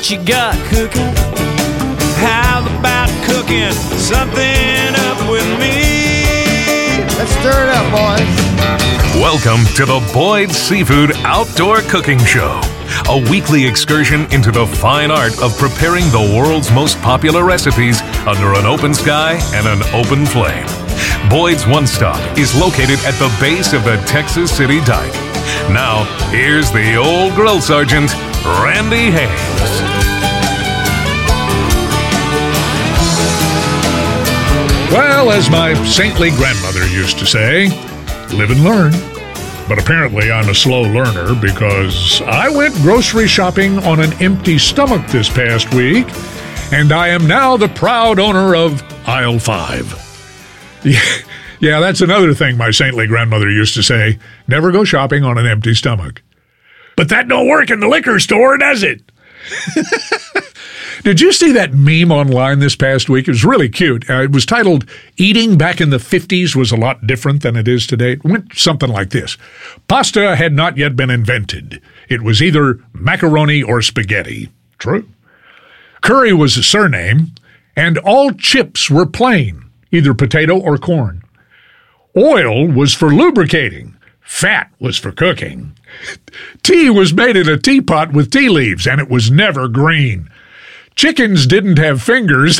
what you got cooking? How about cooking something up with me? Let's stir it up, boys. Welcome to the Boyd Seafood Outdoor Cooking Show, a weekly excursion into the fine art of preparing the world's most popular recipes under an open sky and an open flame. Boyd's One Stop is located at the base of the Texas City Dike. Now, here's the old grill sergeant, Randy Hayes. Well, as my saintly grandmother used to say, live and learn. But apparently I'm a slow learner because I went grocery shopping on an empty stomach this past week, and I am now the proud owner of Aisle 5. Yeah, that's another thing my saintly grandmother used to say. Never go shopping on an empty stomach. But that don't work in the liquor store, does it? Did you see that meme online this past week? It was really cute. It was titled, "Eating Back in the 50s Was a Lot Different Than It Is Today." It went something like this. Pasta had not yet been invented. It was either macaroni or spaghetti. True. Curry was a surname, and all chips were plain, either potato or corn. Oil was for lubricating. Fat was for cooking. Tea was made in a teapot with tea leaves, and it was never green. Chickens didn't have fingers,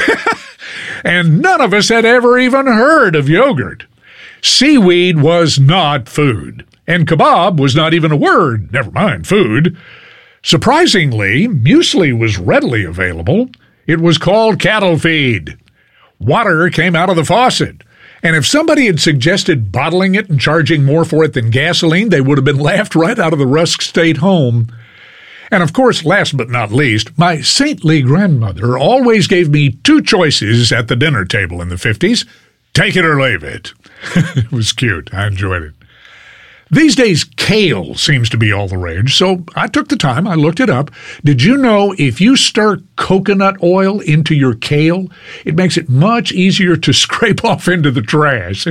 and none of us had ever even heard of yogurt. Seaweed was not food, and kebab was not even a word, never mind food. Surprisingly, muesli was readily available. It was called cattle feed. Water came out of the faucet, and if somebody had suggested bottling it and charging more for it than gasoline, they would have been laughed right out of the Rusk State home. And of course, last but not least, my saintly grandmother always gave me two choices at the dinner table in the 50s. Take it or leave it. It was cute. I enjoyed it. These days, kale seems to be all the rage, so I took the time. I looked it up. Did you know if you stir coconut oil into your kale, it makes it much easier to scrape off into the trash?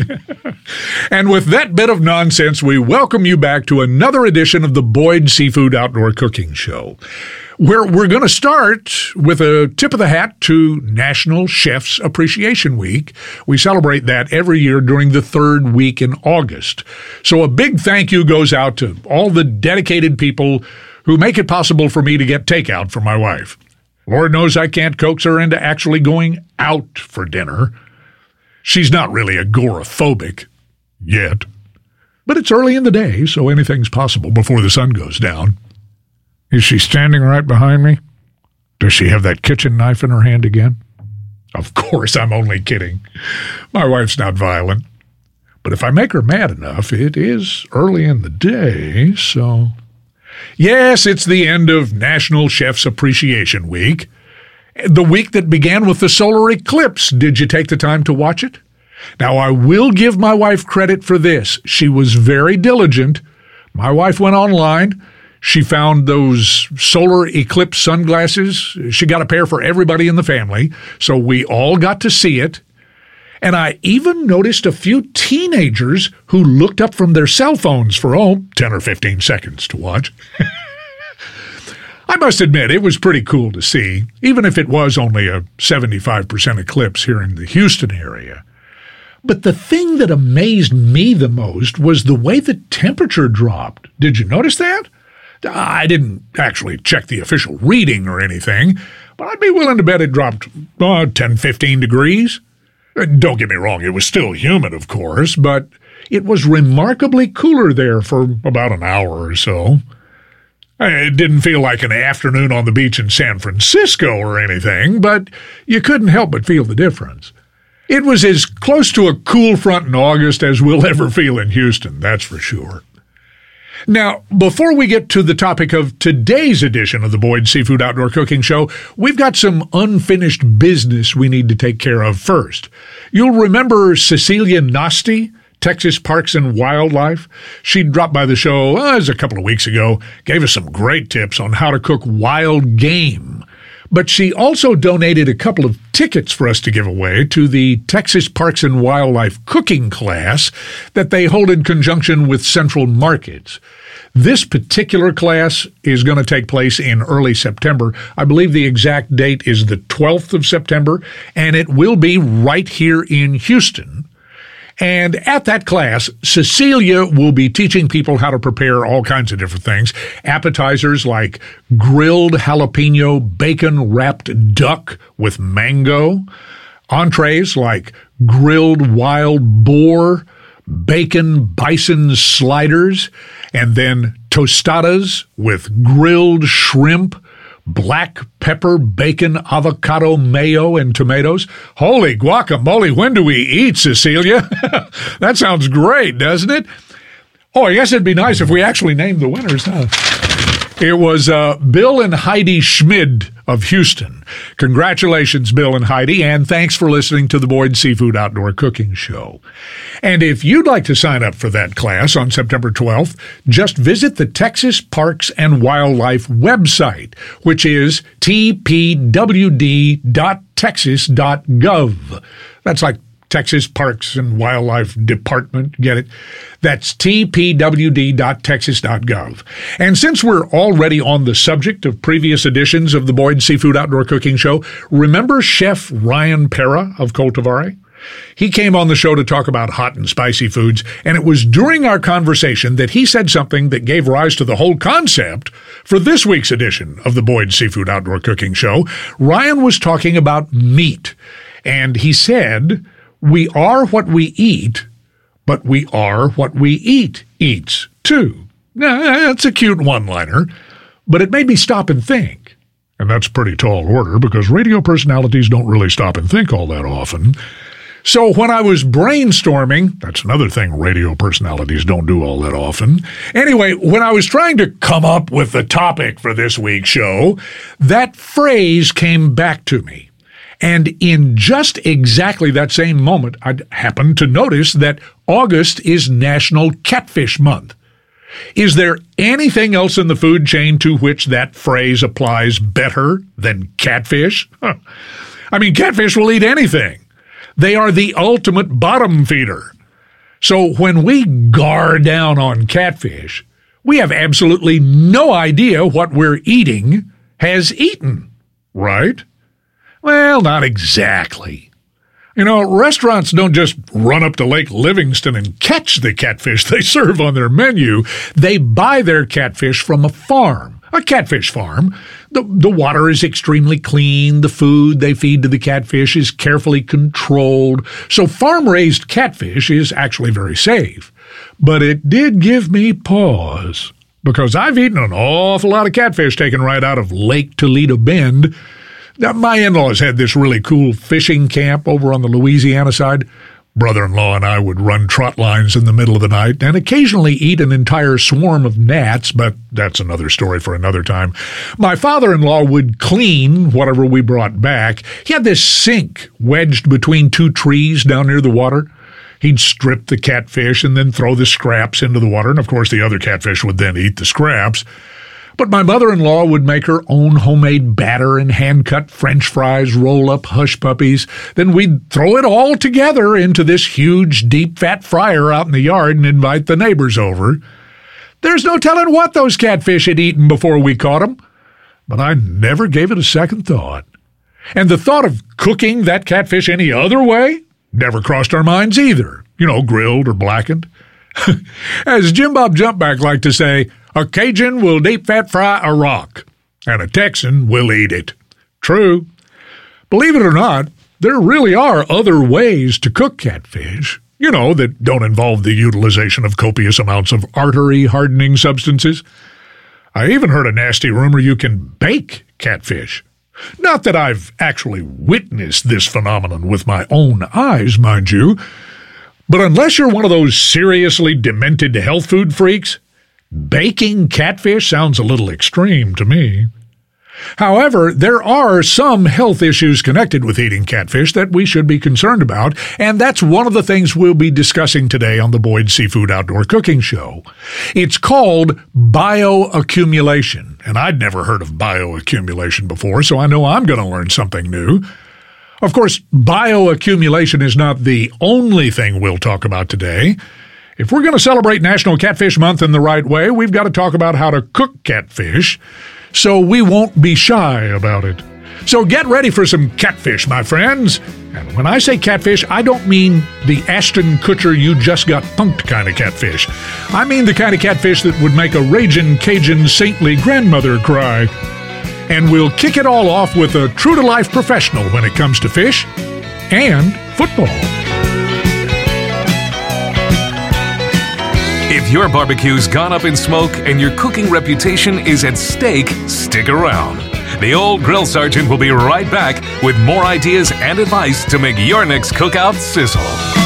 And with that bit of nonsense, we welcome you back to another edition of the Boyd Seafood Outdoor Cooking Show, where we're going to start with a tip of the hat to National Chefs Appreciation Week. We celebrate that every year during the third week in August. So a big thank you goes out to all the dedicated people who make it possible for me to get takeout for my wife. Lord knows I can't coax her into actually going out for dinner. She's not really agoraphobic yet. But it's early in the day, so anything's possible before the sun goes down. Is she standing right behind me? Does she have that kitchen knife in her hand again? Of course, I'm only kidding. My wife's not violent. But if I make her mad enough, it is early in the day, so... Yes, it's the end of National Chefs Appreciation Week. The week that began with the solar eclipse. Did you take the time to watch it? Now, I will give my wife credit for this. She was very diligent. My wife went online. She found those solar eclipse sunglasses. She got a pair for everybody in the family, so we all got to see it. And I even noticed a few teenagers who looked up from their cell phones for, 10 or 15 seconds to watch. I must admit, it was pretty cool to see, even if it was only a 75% eclipse here in the Houston area. But the thing that amazed me the most was the way the temperature dropped. Did you notice that? I didn't actually check the official reading or anything, but I'd be willing to bet it dropped 10, 15 degrees. Don't get me wrong, it was still humid, of course, but it was remarkably cooler there for about an hour or so. It didn't feel like an afternoon on the beach in San Francisco or anything, but you couldn't help but feel the difference. It was as close to a cool front in August as we'll ever feel in Houston, that's for sure. Now, before we get to the topic of today's edition of the Boyd Seafood Outdoor Cooking Show, we've got some unfinished business we need to take care of first. You'll remember Cecilia Nasty, Texas Parks and Wildlife. She dropped by the show it was a couple of weeks ago, gave us some great tips on how to cook wild game. But she also donated a couple of tickets for us to give away to the Texas Parks and Wildlife cooking class that they hold in conjunction with Central Markets. This particular class is going to take place in early September. I believe the exact date is the 12th of September, and it will be right here in Houston. And at that class, Cecilia will be teaching people how to prepare all kinds of different things. Appetizers like grilled jalapeno bacon-wrapped duck with mango. Entrees like grilled wild boar, bacon bison sliders, and then tostadas with grilled shrimp, black pepper, bacon, avocado, mayo, and tomatoes. Holy guacamole, when do we eat, Cecilia? That sounds great, doesn't it? Oh, I guess it'd be nice if we actually named the winners, huh? It was Bill and Heidi Schmid of Houston. Congratulations, Bill and Heidi, and thanks for listening to the Boyd Seafood Outdoor Cooking Show. And if you'd like to sign up for that class on September 12th, just visit the Texas Parks and Wildlife website, which is tpwd.texas.gov. That's like Texas Parks and Wildlife Department, get it? That's tpwd.texas.gov. And since we're already on the subject of previous editions of the Boyd Seafood Outdoor Cooking Show, remember Chef Ryan Pera of Cultivare? He came on the show to talk about hot and spicy foods, and it was during our conversation that he said something that gave rise to the whole concept for this week's edition of the Boyd Seafood Outdoor Cooking Show. Ryan was talking about meat, and he said, "We are what we eat, but we are what we eats too." Now, that's a cute one-liner, but it made me stop and think. And that's a pretty tall order because radio personalities don't really stop and think all that often. So when I was brainstorming, that's another thing radio personalities don't do all that often. Anyway, when I was trying to come up with the topic for this week's show, that phrase came back to me. And in just exactly that same moment, I happened to notice that August is National Catfish Month. Is there anything else in the food chain to which that phrase applies better than catfish? I mean, catfish will eat anything. They are the ultimate bottom feeder. So when we gar down on catfish, we have absolutely no idea what we're eating has eaten, right? Well, not exactly. You know, restaurants don't just run up to Lake Livingston and catch the catfish they serve on their menu. They buy their catfish from a farm, a catfish farm. The water is extremely clean. The food they feed to the catfish is carefully controlled. So farm-raised catfish is actually very safe. But it did give me pause because I've eaten an awful lot of catfish taken right out of Lake Toledo Bend. Now, my in-laws had this really cool fishing camp over on the Louisiana side. Brother-in-law and I would run trot lines in the middle of the night and occasionally eat an entire swarm of gnats, but that's another story for another time. My father-in-law would clean whatever we brought back. He had this sink wedged between two trees down near the water. He'd strip the catfish and then throw the scraps into the water, and of course the other catfish would then eat the scraps. But my mother-in-law would make her own homemade batter and hand-cut French fries, roll-up hush puppies. Then we'd throw it all together into this huge, deep-fat fryer out in the yard and invite the neighbors over. There's no telling what those catfish had eaten before we caught them, but I never gave it a second thought. And the thought of cooking that catfish any other way never crossed our minds either, grilled or blackened. As Jim Bob Jumpback liked to say, a Cajun will deep-fat fry a rock, and a Texan will eat it. True. Believe it or not, there really are other ways to cook catfish, that don't involve the utilization of copious amounts of artery-hardening substances. I even heard a nasty rumor you can bake catfish. Not that I've actually witnessed this phenomenon with my own eyes, mind you, but unless you're one of those seriously demented health food freaks, baking catfish sounds a little extreme to me. However, there are some health issues connected with eating catfish that we should be concerned about, and that's one of the things we'll be discussing today on the Boyd Seafood Outdoor Cooking Show. It's called bioaccumulation, and I'd never heard of bioaccumulation before, so I know I'm going to learn something new. Of course, bioaccumulation is not the only thing we'll talk about today. If we're going to celebrate National Catfish Month in the right way, we've got to talk about how to cook catfish, so we won't be shy about it. So get ready for some catfish, my friends. And when I say catfish, I don't mean the Ashton Kutcher you just got punked kind of catfish. I mean the kind of catfish that would make a raging Cajun saintly grandmother cry. And we'll kick it all off with a true-to-life professional when it comes to fish and football. If your barbecue's gone up in smoke and your cooking reputation is at stake, stick around. The old grill sergeant will be right back with more ideas and advice to make your next cookout sizzle.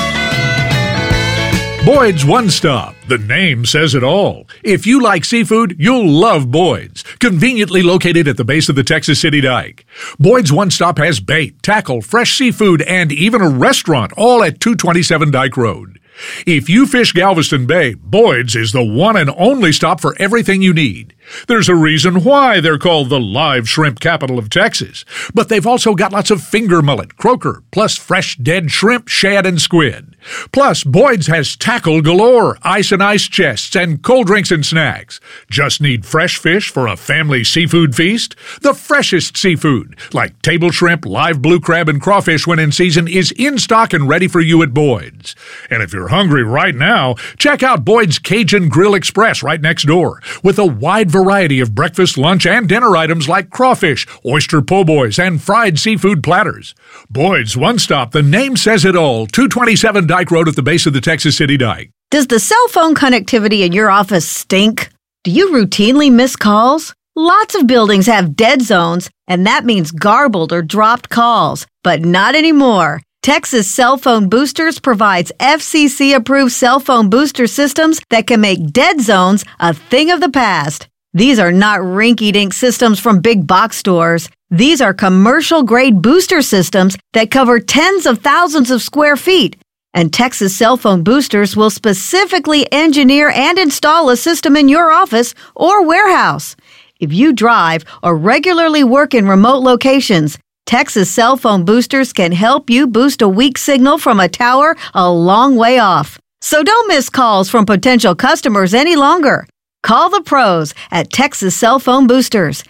Boyd's One Stop. The name says it all. If you like seafood, you'll love Boyd's. Conveniently located at the base of the Texas City Dike. Boyd's One Stop has bait, tackle, fresh seafood, and even a restaurant, all at 227 Dike Road. If you fish Galveston Bay, Boyd's is the one and only stop for everything you need. There's a reason why they're called the live shrimp capital of Texas. But they've also got lots of finger mullet, croaker, plus fresh dead shrimp, shad, and squid. Plus, Boyd's has tackle galore, ice and ice chests, and cold drinks and snacks. Just need fresh fish for a family seafood feast? The freshest seafood, like table shrimp, live blue crab, and crawfish when in season, is in stock and ready for you at Boyd's. And if you're hungry right now, check out Boyd's Cajun Grill Express right next door, with a wide variety of breakfast, lunch, and dinner items like crawfish, oyster po' boys, and fried seafood platters. Boyd's One Stop, the name says it all, 227 Dike Road at the base of the Texas City Dike. Does the cell phone connectivity in your office stink? Do you routinely miss calls? Lots of buildings have dead zones, and that means garbled or dropped calls, but not anymore. Texas Cell Phone Boosters provides FCC-approved cell phone booster systems that can make dead zones a thing of the past. These are not rinky-dink systems from big box stores. These are commercial-grade booster systems that cover tens of thousands of square feet. And Texas Cell Phone Boosters will specifically engineer and install a system in your office or warehouse. If you drive or regularly work in remote locations, Texas Cell Phone Boosters can help you boost a weak signal from a tower a long way off. So don't miss calls from potential customers any longer. Call the pros at Texas Cell Phone Boosters,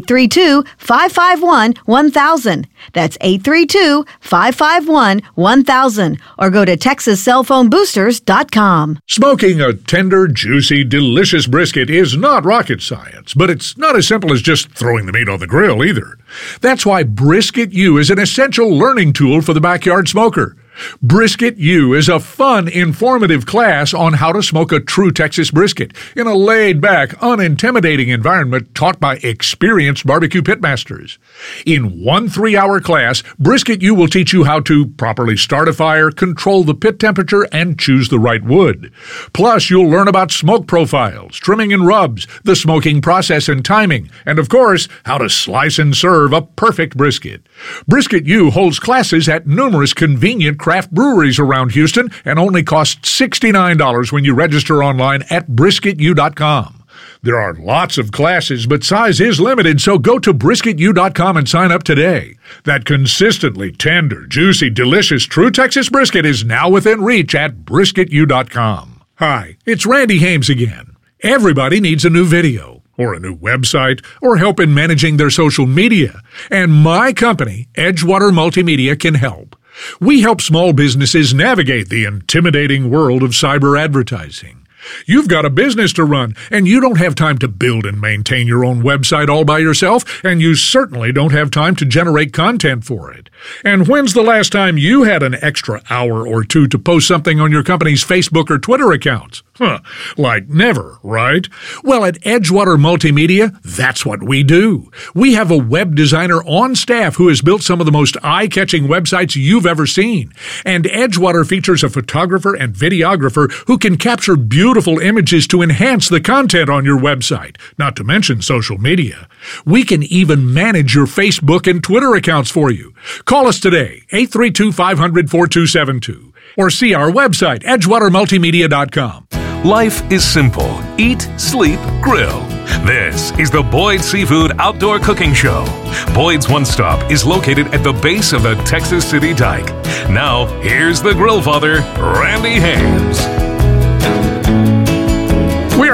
832-551-1000. That's 832-551-1000. Or go to TexasCellPhoneBoosters.com. Smoking a tender, juicy, delicious brisket is not rocket science, but it's not as simple as just throwing the meat on the grill either. That's why Brisket U is an essential learning tool for the backyard smoker. Brisket U is a fun, informative class on how to smoke a true Texas brisket in a laid-back, unintimidating environment taught by experienced barbecue pitmasters. In one 3-hour class, Brisket U will teach you how to properly start a fire, control the pit temperature, and choose the right wood. Plus, you'll learn about smoke profiles, trimming and rubs, the smoking process and timing, and of course, how to slice and serve a perfect brisket. Brisket U holds classes at numerous convenient craft breweries around Houston and only costs $69 when you register online at BrisketU.com. There are lots of classes, but size is limited, so go to BrisketU.com and sign up today. That consistently tender, juicy, delicious, true Texas brisket is now within reach at BrisketU.com. Hi, it's Randy Hames again. Everybody needs a new video, or a new website, or help in managing their social media, and my company, Edgewater Multimedia, can help. We help small businesses navigate the intimidating world of cyber advertising. You've got a business to run, and you don't have time to build and maintain your own website all by yourself, and you certainly don't have time to generate content for it. And when's the last time you had an extra hour or two to post something on your company's Facebook or Twitter accounts? Like never, right? Well, at Edgewater Multimedia, that's what we do. We have a web designer on staff who has built some of the most eye-catching websites you've ever seen. And Edgewater features a photographer and videographer who can capture beautiful images to enhance the content on your website, not to mention social media. We can even manage your Facebook and Twitter accounts for you. Call us today, 832-500-4272, or see our website, edgewatermultimedia.com. Life is simple. Eat, sleep, grill. This is the Boyd's Seafood Outdoor Cooking Show. Boyd's One Stop is located at the base of the Texas City Dike. Now, here's the grill father, Randy Hames.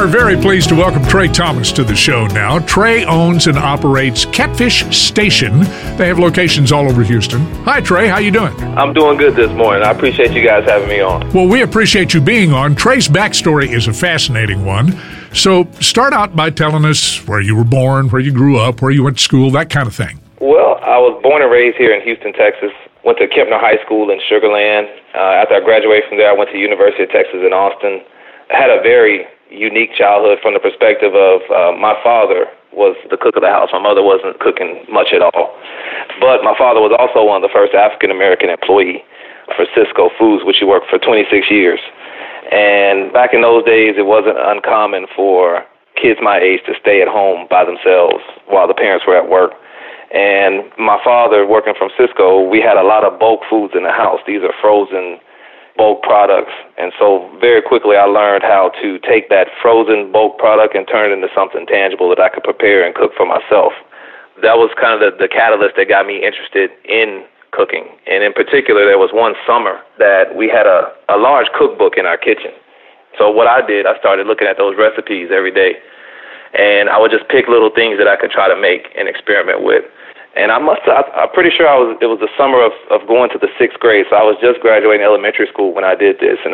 We're very pleased to welcome Trey Thomas to the show now. Trey owns and operates Catfish Station. They have locations all over Houston. Hi, Trey. How you doing? I'm doing good this morning. I appreciate you guys having me on. Well, we appreciate you being on. Trey's backstory is a fascinating one. So start out by telling us where you were born, where you grew up, where you went to school, that kind of thing. Well, I was born and raised here in Houston, Texas. Went to Kempner High School in Sugar Land. After I graduated from there, I went to University of Texas in Austin. I had a very unique childhood from the perspective of my father was the cook of the house. My mother wasn't cooking much at all. But my father was also one of the first African-American employee for Cisco Foods, which he worked for 26 years. And back in those days, it wasn't uncommon for kids my age to stay at home by themselves while the parents were at work. And my father, working from Cisco, we had a lot of bulk foods in the house. These are frozen bulk products. And so very quickly I learned how to take that frozen bulk product and turn it into something tangible that I could prepare and cook for myself. That was kind of the catalyst that got me interested in cooking. And in particular, there was one summer that we had a large cookbook in our kitchen. So what I did, I started looking at those recipes every day. And I would just pick little things that I could try to make and experiment with. And I'm pretty sure it was the summer of going to the 6th grade, so I was just graduating elementary school when I did this. And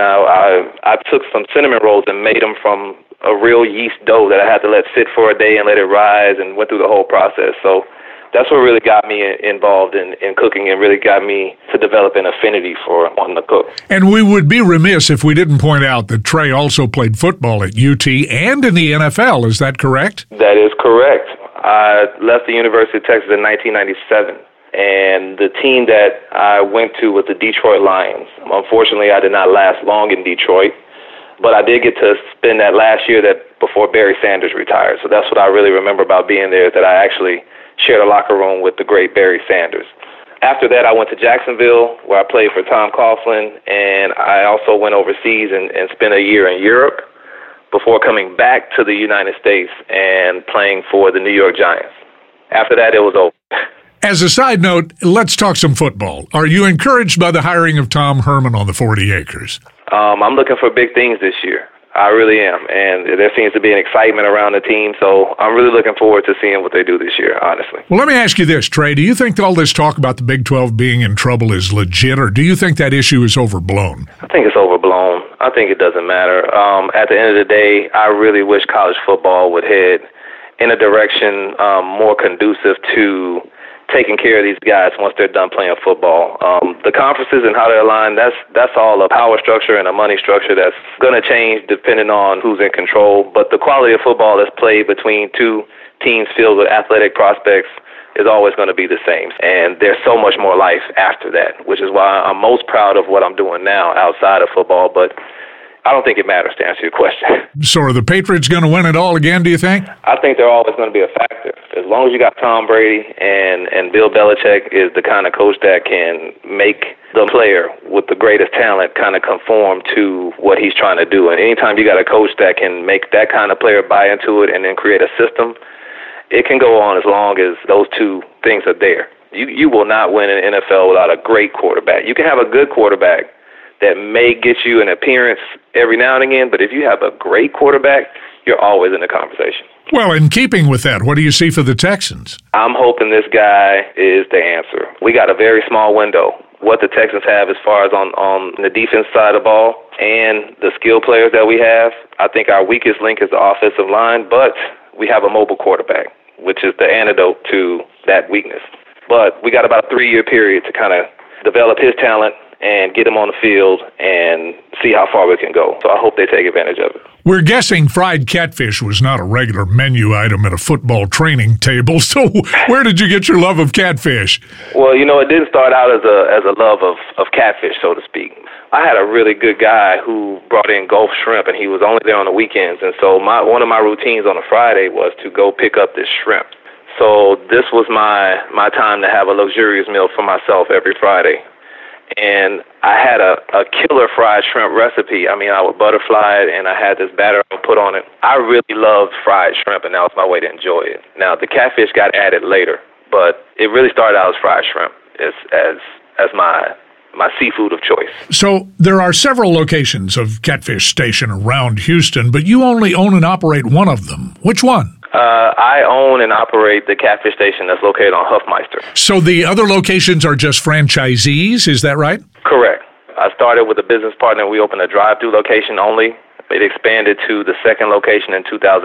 I took some cinnamon rolls and made them from a real yeast dough that I had to let sit for a day and let it rise, and went through the whole process. So that's what really got me involved in cooking and really got me to develop an affinity for wanting to cook. And we would be remiss if we didn't point out that Trey also played football at UT and in the NFL. Is that correct? That is correct. I left the University of Texas in 1997, and the team that I went to was the Detroit Lions. Unfortunately, I did not last long in Detroit, but I did get to spend that last year before Barry Sanders retired. So that's what I really remember about being there, is that I actually shared a locker room with the great Barry Sanders. After that, I went to Jacksonville, where I played for Tom Coughlin, and I also went overseas and spent a year in Europe before coming back to the United States and playing for the New York Giants. After that, it was over. As a side note, let's talk some football. Are you encouraged by the hiring of Tom Herman on the 40 acres? I'm looking for big things this year. I really am, and there seems to be an excitement around the team, so I'm really looking forward to seeing what they do this year, honestly. Well, let me ask you this, Trey. Do you think all this talk about the Big 12 being in trouble is legit, or do you think that issue is overblown? I think it's overblown. I think it doesn't matter. At the end of the day, I really wish college football would head in a direction more conducive to taking care of these guys once they're done playing football. The conferences and how they're aligned, that's all a power structure and a money structure that's going to change depending on who's in control. But the quality of football that's played between two teams filled with athletic prospects is always going to be the same. And there's so much more life after that, which is why I'm most proud of what I'm doing now outside of football. But I don't think it matters, to answer your question. So are the Patriots going to win it all again, do you think? I think they're always going to be a factor. As long as you got Tom Brady and Bill Belichick is the kind of coach that can make the player with the greatest talent kind of conform to what he's trying to do. And anytime you got a coach that can make that kind of player buy into it and then create a system, it can go on as long as those two things are there. You will not win in the NFL without a great quarterback. You can have a good quarterback that may get you an appearance every now and again, but if you have a great quarterback, you're always in the conversation. Well, in keeping with that, what do you see for the Texans? I'm hoping this guy is the answer. We got a very small window. What the Texans have as far as on the defense side of the ball and the skill players that we have, I think our weakest link is the offensive line, but we have a mobile quarterback, which is the antidote to that weakness. But we got about a 3-year period to kind of develop his talent and get him on the field and see how far we can go. So I hope they take advantage of it. We're guessing fried catfish was not a regular menu item at a football training table. So where did you get your love of catfish? Well, it didn't start out as a love of catfish, so to speak. I had a really good guy who brought in Gulf shrimp, and he was only there on the weekends. And so one of my routines on a Friday was to go pick up this shrimp. So this was my time to have a luxurious meal for myself every Friday. And I had a killer fried shrimp recipe. I mean, I would butterfly it, and I had this batter I would put on it. I really loved fried shrimp, and that was my way to enjoy it. Now, the catfish got added later, but it really started out as fried shrimp as my my seafood of choice. So there are several locations of Catfish Station around Houston, but you only own and operate one of them. Which one? I own and operate the Catfish Station that's located on Huffmeister. So the other locations are just franchisees, is that right? Correct. I started with a business partner. We opened a drive-through location only. It expanded to the second location in 2014,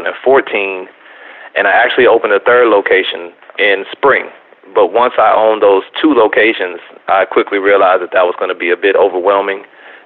and I actually opened a third location in spring. But once I owned those two locations, I quickly realized that was going to be a bit overwhelming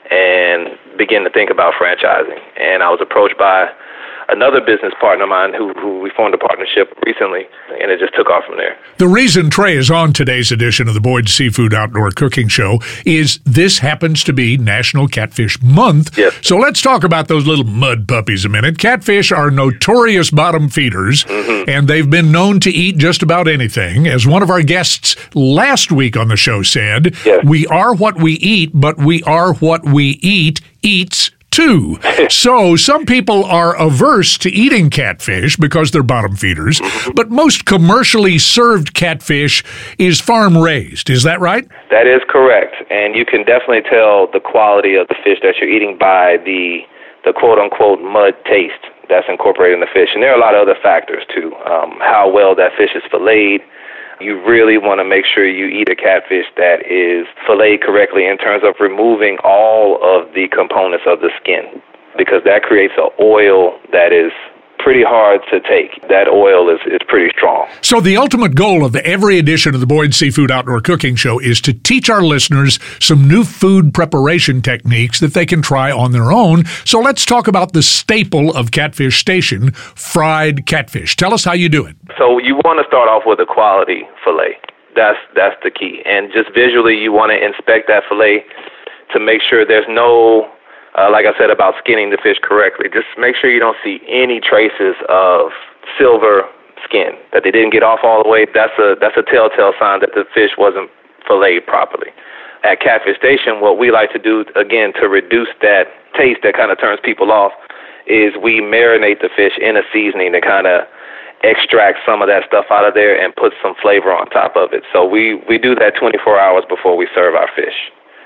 and began to think about franchising. And I was approached by another business partner of mine who we formed a partnership recently, and it just took off from there. The reason Trey is on today's edition of the Boyd Seafood Outdoor Cooking Show is this happens to be National Catfish Month. Yes. So let's talk about those little mud puppies a minute. Catfish are notorious bottom feeders, and they've been known to eat just about anything. As one of our guests last week on the show said, yes. We are what we eat, but we are what we eat eats too. So some people are averse to eating catfish because they're bottom feeders, but most commercially served catfish is farm raised. Is that right? That is correct. And you can definitely tell the quality of the fish that you're eating by the quote-unquote mud taste that's incorporated in the fish. And there are a lot of other factors too. How well that fish is filleted. You really want to make sure you eat a catfish that is filleted correctly in terms of removing all of the components of the skin, because that creates an oil that is pretty hard to take. That oil is pretty strong. So the ultimate goal of every edition of the Boyd Seafood Outdoor Cooking Show is to teach our listeners some new food preparation techniques that they can try on their own. So let's talk about the staple of Catfish Station, fried catfish. Tell us how you do it. So you want to start off with a quality fillet. That's the key. And just visually, you want to inspect that fillet to make sure there's no, like I said about skinning the fish correctly, just make sure you don't see any traces of silver skin, that they didn't get off all the way. That's a telltale sign that the fish wasn't filleted properly. At Catfish Station, what we like to do, again, to reduce that taste that kind of turns people off, is we marinate the fish in a seasoning to kind of extract some of that stuff out of there and put some flavor on top of it. So we do that 24 hours before we serve our fish.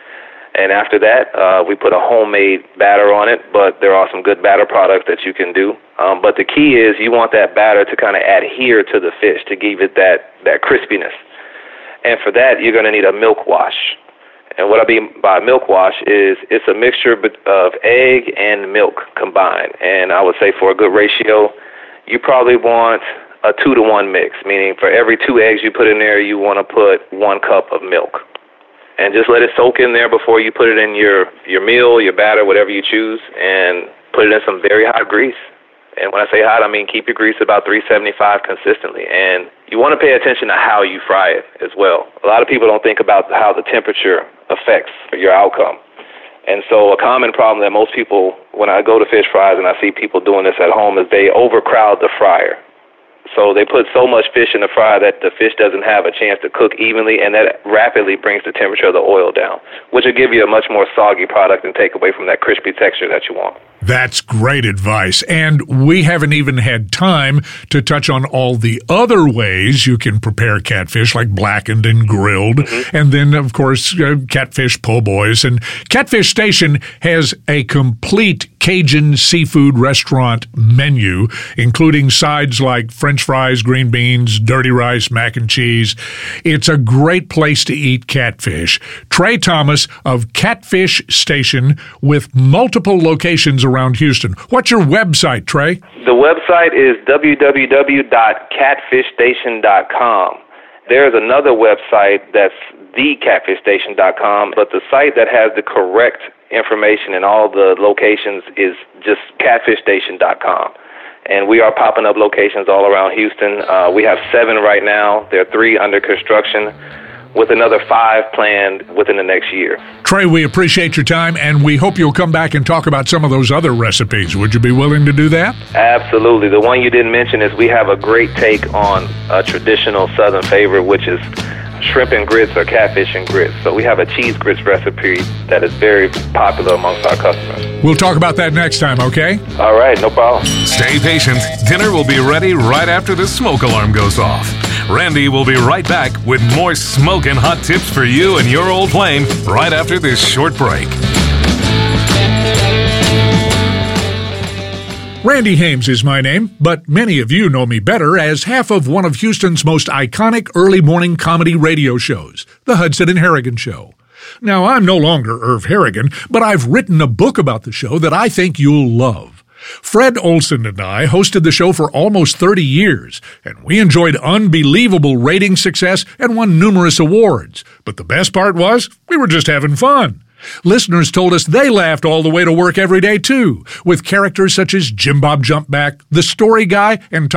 And after that, we put a homemade batter on it, but there are some good batter products that you can do. But the key is you want that batter to kind of adhere to the fish to give it that crispiness. And for that, you're going to need a milk wash. And what I mean by milk wash is it's a mixture of egg and milk combined. And I would say for a good ratio, you probably want a 2-to-1 mix, meaning for every 2 eggs you put in there, you want to put 1 cup of milk. And just let it soak in there before you put it in your meal, your batter, whatever you choose, and put it in some very hot grease. And when I say hot, I mean keep your grease about 375 consistently. And you want to pay attention to how you fry it as well. A lot of people don't think about how the temperature affects your outcome. And so a common problem that most people, when I go to fish fries and I see people doing this at home, is they overcrowd the fryer. So they put so much fish in the fryer that the fish doesn't have a chance to cook evenly, and that rapidly brings the temperature of the oil down, which will give you a much more soggy product and take away from that crispy texture that you want. That's great advice. And we haven't even had time to touch on all the other ways you can prepare catfish, like blackened and grilled. And then, of course, catfish po' boys. And Catfish Station has a complete Cajun seafood restaurant menu, including sides like French fries, green beans, dirty rice, mac and cheese. It's a great place to eat catfish. Trey Thomas of Catfish Station, with multiple locations around Houston. What's your website, Trey? The website is www.catfishstation.com. There's another website that's thecatfishstation.com, but the site that has the correct information in all the locations is just catfishstation.com. And we are popping up locations all around Houston. We have 7 right now. There are 3 under construction, with another 5 planned within the next year. Trey, we appreciate your time, and we hope you'll come back and talk about some of those other recipes. Would you be willing to do that? Absolutely. The one you didn't mention is we have a great take on a traditional Southern favorite, which is shrimp and grits or catfish and grits. So we have a cheese grits recipe that is very popular amongst our customers. We'll talk about that next time, okay? All right, no problem. Stay patient. Dinner will be ready right after the smoke alarm goes off. Randy will be right back with more smoking hot tips for you and your old plane right after this short break. Randy Hames is my name, but many of you know me better as half of one of Houston's most iconic early morning comedy radio shows, The Hudson and Harrigan Show. Now, I'm no longer Irv Harrigan, but I've written a book about the show that I think you'll love. Fred Olson and I hosted the show for almost 30 years, and we enjoyed unbelievable rating success and won numerous awards. But the best part was, we were just having fun. Listeners told us they laughed all the way to work every day, too, with characters such as Jim Bob Jumpback, the Story Guy, and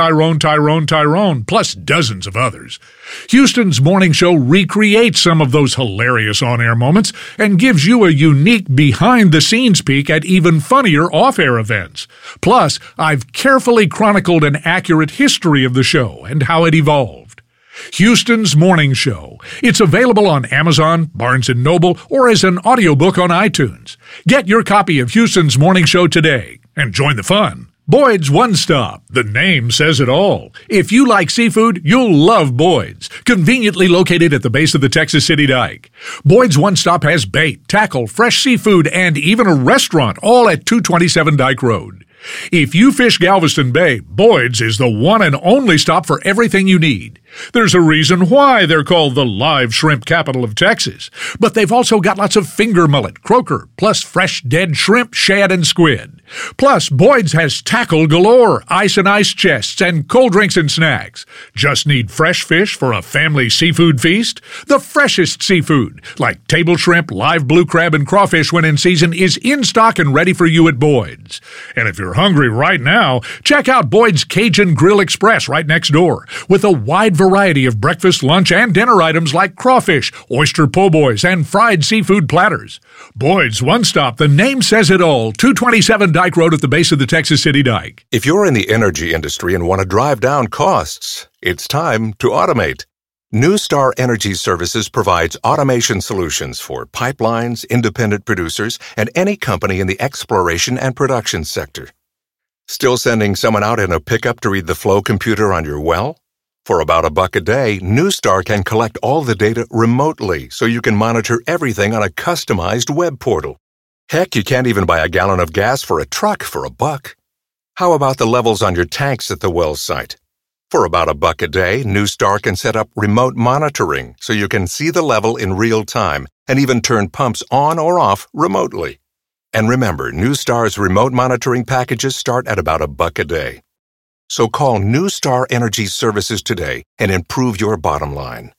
Tyrone, plus dozens of others. Houston's morning show recreates some of those hilarious on-air moments and gives you a unique behind-the-scenes peek at even funnier off-air events. Plus, I've carefully chronicled an accurate history of the show and how it evolved. Houston's Morning Show. It's available on Amazon, Barnes & Noble, or as an audiobook on iTunes. Get your copy of Houston's Morning Show today and join the fun. Boyd's One Stop. The name says it all. If you like seafood, you'll love Boyd's, conveniently located at the base of the Texas City Dike. Boyd's One Stop has bait, tackle, fresh seafood, and even a restaurant, all at 227 Dike Road. If you fish Galveston Bay, Boyd's is the one and only stop for everything you need. There's a reason why they're called the live shrimp capital of Texas. But they've also got lots of finger mullet, croaker, plus fresh dead shrimp, shad, and squid. Plus, Boyd's has tackle galore, ice and ice chests, and cold drinks and snacks. Just need fresh fish for a family seafood feast? The freshest seafood, like table shrimp, live blue crab, and crawfish when in season, is in stock and ready for you at Boyd's. And if you're hungry right now, check out Boyd's Cajun Grill Express right next door, with a wide variety of breakfast, lunch, and dinner items like crawfish, oyster po' boys, and fried seafood platters. Boyd's One Stop, the name says it all, 227 Dike Road at the base of the Texas City Dike. If you're in the energy industry and want to drive down costs, it's time to automate. NewStar Energy Services provides automation solutions for pipelines, independent producers, and any company in the exploration and production sector. Still sending someone out in a pickup to read the flow computer on your well? For about $1 a day, NewStar can collect all the data remotely so you can monitor everything on a customized web portal. Heck, you can't even buy a gallon of gas for a truck for $1. How about the levels on your tanks at the well site? For about $1 a day, NewStar can set up remote monitoring so you can see the level in real time and even turn pumps on or off remotely. And remember, NewStar's remote monitoring packages start at about $1 a day. So call NewStar Energy Services today and improve your bottom line.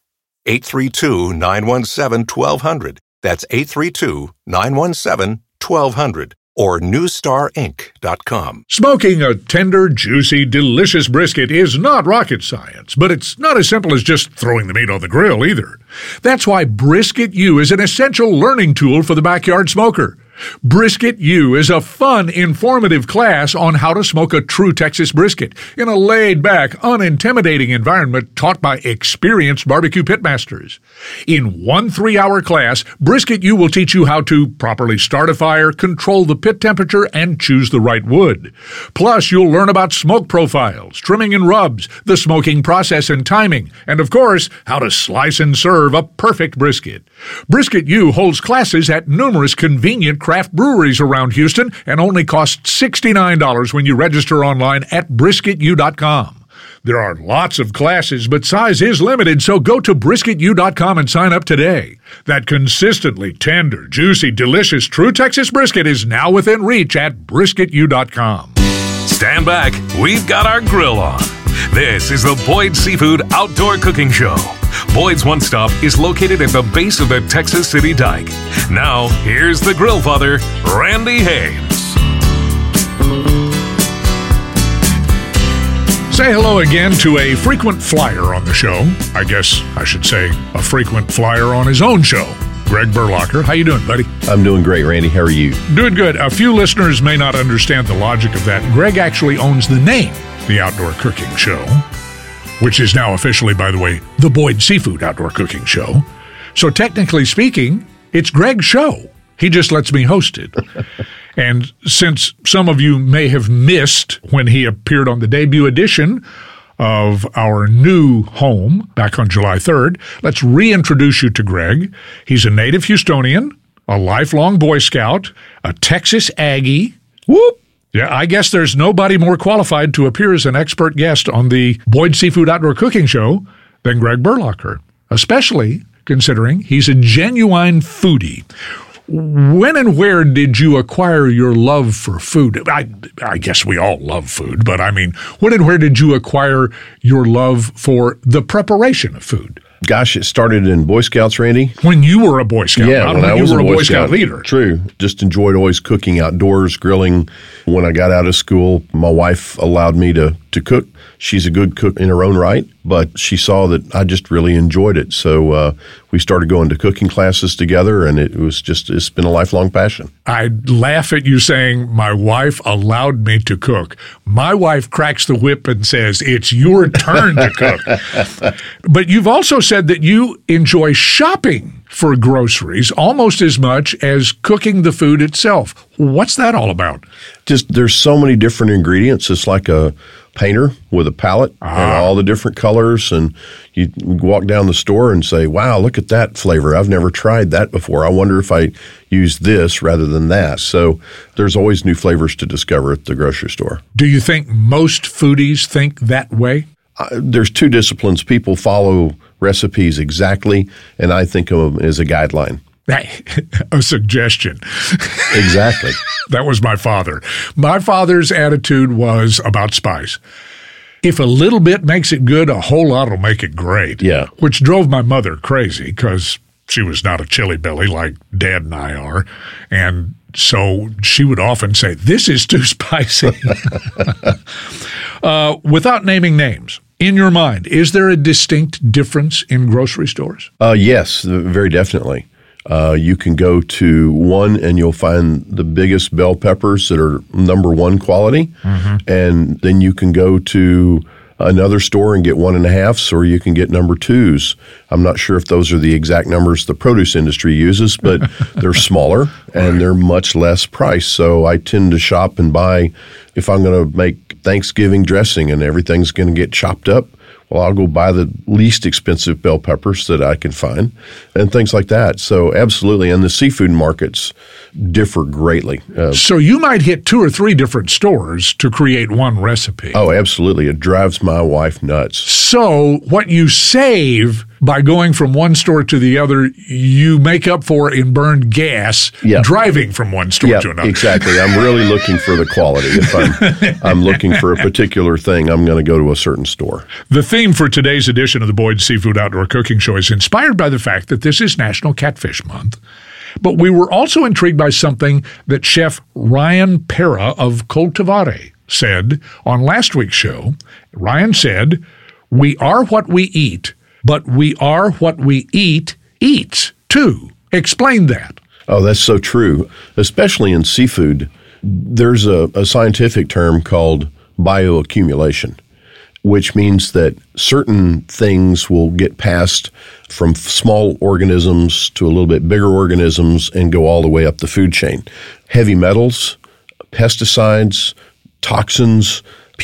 832-917-1200. That's 832-917-1200 or newstarinc.com. Smoking a tender, juicy, delicious brisket is not rocket science, but it's not as simple as just throwing the meat on the grill either. That's why Brisket U is an essential learning tool for the backyard smoker. Brisket U is a fun, informative class on how to smoke a true Texas brisket in a laid-back, unintimidating environment taught by experienced barbecue pitmasters. In one 3-hour class, Brisket U will teach you how to properly start a fire, control the pit temperature, and choose the right wood. Plus, you'll learn about smoke profiles, trimming and rubs, the smoking process and timing, and of course, how to slice and serve a perfect brisket. Brisket U holds classes at numerous convenient craft breweries around Houston and only costs $69 when you register online at BrisketU.com. There are lots of classes, but size is limited, so go to BrisketU.com and sign up today. That consistently tender, juicy, delicious, true Texas brisket is now within reach at BrisketU.com. Stand back, we've got our grill on. This is the Boyd's Seafood Outdoor Cooking Show. Boyd's One Stop is located at the base of the Texas City Dike. Now, here's the grill father, Randy Hames. Say hello again to a frequent flyer on the show. I guess I should say a frequent flyer on his own show. Greg Berlacher. How you doing, buddy? I'm doing great, Randy. How are you? Doing good. A few listeners may not understand the logic of that. Greg actually owns the name, The Outdoor Cooking Show, which is now officially, by the way, the Boyd Seafood Outdoor Cooking Show. So technically speaking, it's Greg's show. He just lets me host it. And since some of you may have missed when he appeared on the debut edition, of our new home back on July 3rd. Let's reintroduce you to Greg. He's a native Houstonian, a lifelong Boy Scout, a Texas Aggie. Whoop! Yeah, I guess there's nobody more qualified to appear as an expert guest on the Boyd Seafood Outdoor Cooking Show than Greg Berlacher, especially considering he's a genuine foodie. When and where did you acquire your love for food? I guess we all love food, but I mean, when and where did you acquire your love for the preparation of food? Gosh, it started in Boy Scouts, Randy. When you were a Boy Scout, Yeah, when I was you were a Boy Scout leader. True. Just enjoyed always cooking outdoors, grilling. When I got out of school, my wife allowed me to cook. She's a good cook in her own right, but she saw that I just really enjoyed it. So we started going to cooking classes together, and it's been a lifelong passion. I laugh at you saying, my wife allowed me to cook. My wife cracks the whip and says, it's your turn to cook. But you've also said that you enjoy shopping for groceries almost as much as cooking the food itself. What's that all about? Just there's so many different ingredients. It's like a painter with a palette and all the different colors, and you walk down the store and say, wow, look at that flavor. I've never tried that before. I wonder if I use this rather than that. So there's always new flavors to discover at the grocery store. Do you think most foodies think that way? There's two disciplines. People follow recipes exactly, and I think of them as a guideline. A suggestion. Exactly. That was my father. My father's attitude was about spice. If a little bit makes it good, a whole lot will make it great. Yeah. Which drove my mother crazy because she was not a chili belly like Dad and I are. And so she would often say, this is too spicy. Without naming names, in your mind, is there a distinct difference in grocery stores? Yes, very definitely. You can go to one and you'll find the biggest bell peppers that are number one quality. And then you can go to another store and get 1.5s, or you can get number 2s. I'm not sure if those are the exact numbers the produce industry uses, but they're smaller and they're much less priced. So I tend to shop and buy, if I'm going to make Thanksgiving dressing and everything's going to get chopped up, well, I'll go buy the least expensive bell peppers that I can find and things like that. So absolutely. And the seafood markets differ greatly. So you might hit 2 or 3 different stores to create one recipe. Oh, absolutely. It drives my wife nuts. So what you save by going from one store to the other, you make up for in burned gas driving from one store to another. Exactly. I'm really looking for the quality. If I'm looking for a particular thing, I'm going to go to a certain store. The theme for today's edition of the Boyd Seafood Outdoor Cooking Show is inspired by the fact that this is National Catfish Month. But we were also intrigued by something that Chef Ryan Pera of Coltivare said on last week's show. Ryan said, "We are what we eat, but we are what we eat eats too." Explain that. Oh, that's so true. Especially in seafood, there's a scientific term called bioaccumulation, which means that certain things will get passed from small organisms to a little bit bigger organisms and go all the way up the food chain. Heavy metals, pesticides, toxins,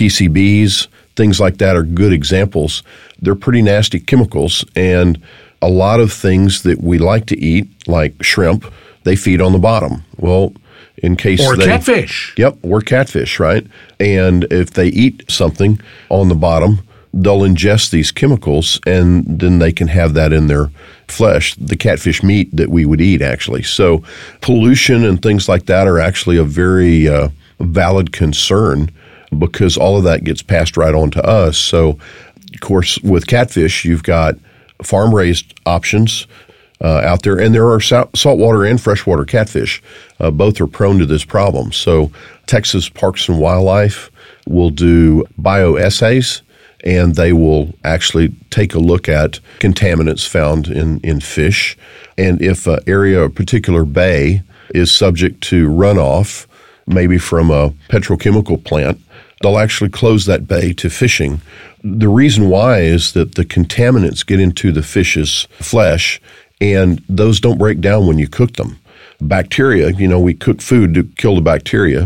PCBs, things like that are good examples. They're pretty nasty chemicals, and a lot of things that we like to eat, like shrimp, they feed on the bottom. Well, in case catfish. Yep, or catfish, right? And if they eat something on the bottom, they'll ingest these chemicals, and then they can have that in their flesh, the catfish meat that we would eat, actually. So pollution and things like that are actually a very valid concern, because all of that gets passed right on to us. So, of course, with catfish, you've got farm-raised options out there, and there are saltwater and freshwater catfish. Both are prone to this problem. So Texas Parks and Wildlife will do bioassays, and they will actually take a look at contaminants found in fish. And if an area, a particular bay, is subject to runoff, maybe from a petrochemical plant, they'll actually close that bay to fishing. The reason why is that the contaminants get into the fish's flesh, and those don't break down when you cook them. Bacteria, we cook food to kill the bacteria.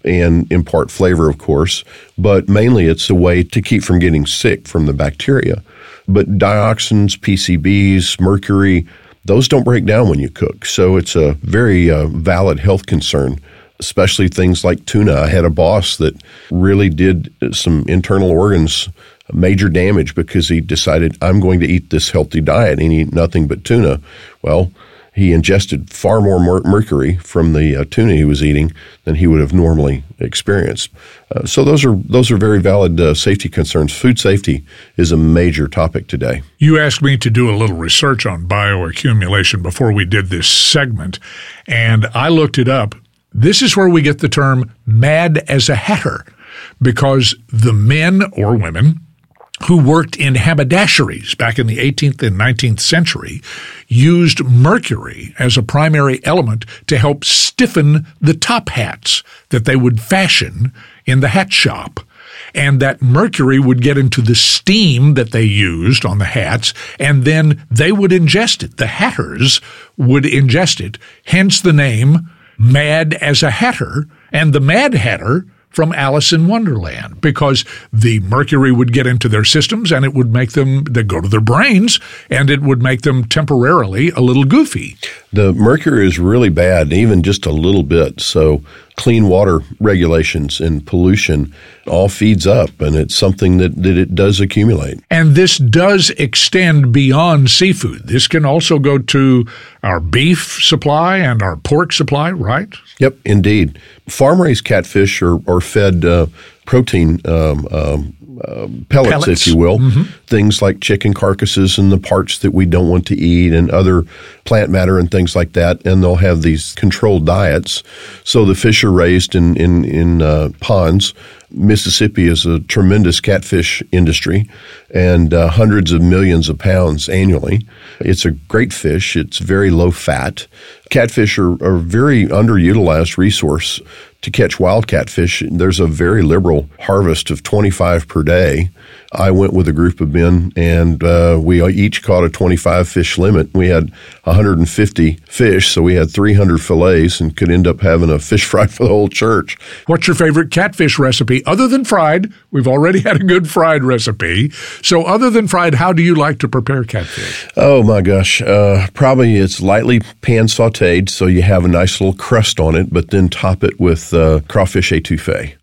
and impart flavor, of course, but mainly it's a way to keep from getting sick from the bacteria. But dioxins, PCBs, mercury, those don't break down when you cook. So it's a very valid health concern, especially things like tuna. I had a boss that really did some internal organs major damage because he decided, I'm going to eat this healthy diet and eat nothing but tuna. Well, he ingested far more mercury from the tuna he was eating than he would have normally experienced. So those are very valid safety concerns. Food safety is a major topic today. You asked me to do a little research on bioaccumulation before we did this segment, and I looked it up. This is where we get the term mad as a hatter, because the men or women who worked in haberdasheries back in the 18th and 19th century used mercury as a primary element to help stiffen the top hats that they would fashion in the hat shop. And that mercury would get into the steam that they used on the hats, and then they would ingest it. The hatters would ingest it, hence the name Mad as a Hatter, and the Mad Hatter from Alice in Wonderland, because the mercury would get into their systems and it would make them, they'd go to their brains, and it would make them temporarily a little goofy. The mercury is really bad, even just a little bit. So clean water regulations and pollution all feeds up, and it's something that it does accumulate. And this does extend beyond seafood. This can also go to our beef supply and our pork supply, right? Yep, indeed. Farm-raised catfish are fed protein pellets, if you will, things like chicken carcasses and the parts that we don't want to eat and other plant matter and things like that, and they'll have these controlled diets. So the fish are raised in ponds. Mississippi is a tremendous catfish industry, and hundreds of millions of pounds annually. It's a great fish. It's very low fat. Catfish are a very underutilized resource to catch wild catfish. There's a very liberal harvest of 25 per day. I went with a group of men, and we each caught a 25 fish limit. We had 150 fish, so we had 300 fillets and could end up having a fish fry for the whole church. What's your favorite catfish recipe? Other than fried, we've already had a good fried recipe. So other than fried, how do you like to prepare catfish? Oh, my gosh. Probably it's lightly pan sautéed, so you have a nice little crust on it, but then top it with crawfish étouffée.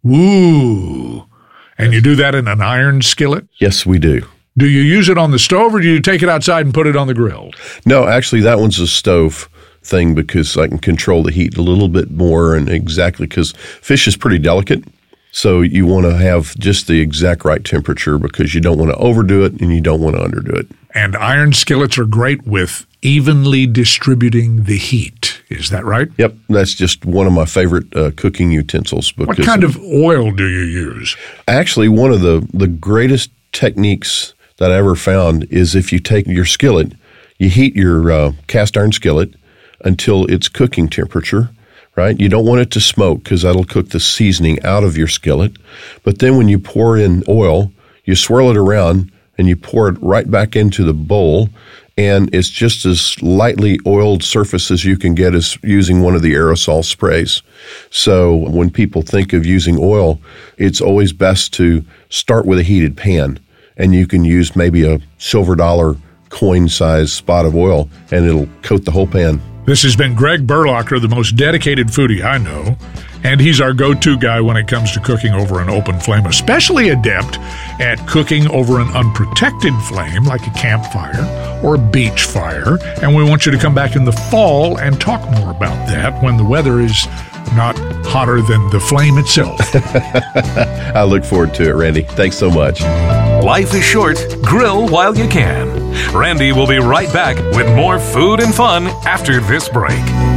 Ooh. And you do that in an iron skillet? Yes, we do. Do you use it on the stove, or do you take it outside and put it on the grill? No, actually, that one's a stove thing because I can control the heat a little bit more, and exactly because fish is pretty delicate. So you want to have just the exact right temperature because you don't want to overdo it and you don't want to underdo it. And iron skillets are great with evenly distributing the heat. Is that right? Yep. That's just one of my favorite cooking utensils. What kind of oil do you use? Actually, one of the greatest techniques that I ever found is if you take your skillet, you heat your cast iron skillet until it's cooking temperature. Right? You don't want it to smoke because that'll cook the seasoning out of your skillet. But then when you pour in oil, you swirl it around and you pour it right back into the bowl, and it's just as lightly oiled surface as you can get as using one of the aerosol sprays. So when people think of using oil, it's always best to start with a heated pan, and you can use maybe a silver dollar coin-sized spot of oil, and it'll coat the whole pan. This has been Greg Berlacher, the most dedicated foodie I know, and he's our go-to guy when it comes to cooking over an open flame, especially adept at cooking over an unprotected flame like a campfire or a beach fire. And we want you to come back in the fall and talk more about that when the weather is not hotter than the flame itself. I look forward to it, Randy. Thanks so much. Life is short. Grill while you can. Randy will be right back with more food and fun after this break.